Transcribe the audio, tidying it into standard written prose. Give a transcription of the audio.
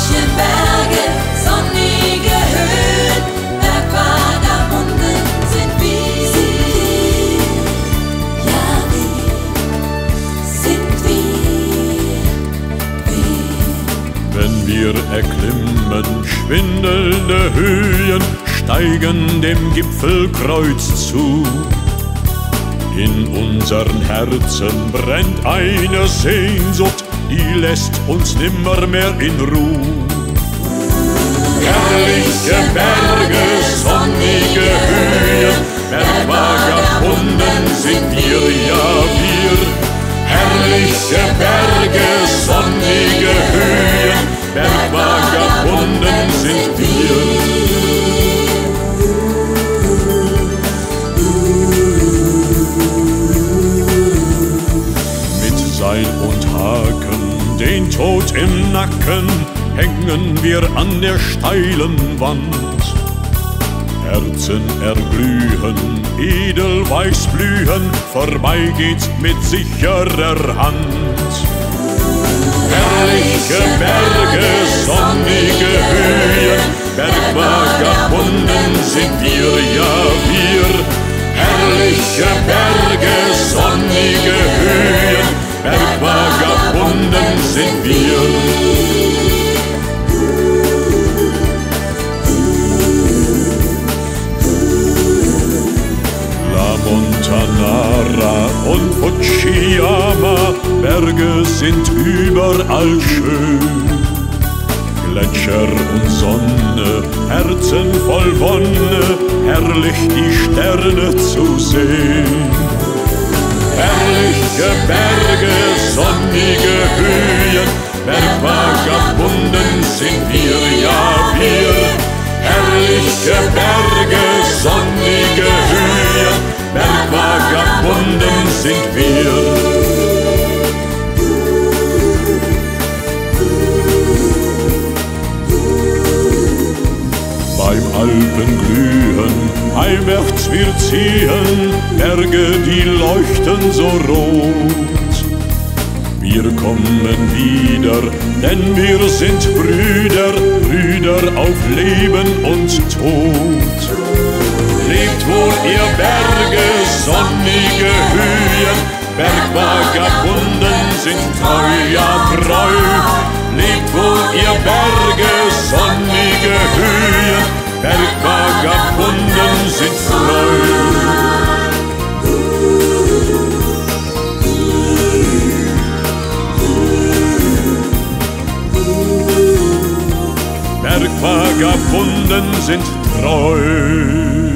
Herrliche Berge, sonnige Höhen, Bergvagabunden sind wir. Ja, wir. Wenn wir erklimmen schwindelnde Höhen, steigen dem Gipfelkreuz zu. In unseren Herzen brennt eine Sehnsucht, die lässt uns nimmermehr in Ruhe. Herrliche Berge, sonnige Höhen, Bergvagabunden sind wir, ja wir. Herrliche Berge, sonnige Höhen, Bergvagabunden sind wir. Seil und Haken, den Tod im Nacken, hängen wir an der steilen Wand. Herzen erglühen, edelweiß blühen, vorbei geht's mit sicherer Hand. Herrliche Berge, sonnige Höhen, Bergvagabunden sind wir, ja wir. Herrliche Berge, sonnige Höhen, Bergvagabunden sind wir. La Montanara und Fujiyama, Berge sind überall schön. Gletscher und Sonne, Herzen voll Wonne, herrlich die Sterne zu sehen. Herrliche Berge, sonnige Höhen, Bergvagabunden sind wir, ja wir. Herrliche Berge, sonnige Höhen, Bergvagabunden sind wir. Beim Alpenglühen, heimwärts wir ziehen, Berge, die leuchten so rot. Wir kommen wieder, denn wir sind Brüder, Brüder auf Leben und Tod. Lebt wohl, ihr Berge, sonnige Höhen, Bergvagabunden sind treu, ja treu. Lebt wohl, ihr Berge, sonnige Höhen, Bergvagabunden sind treu. Bergvagabunden sind treu.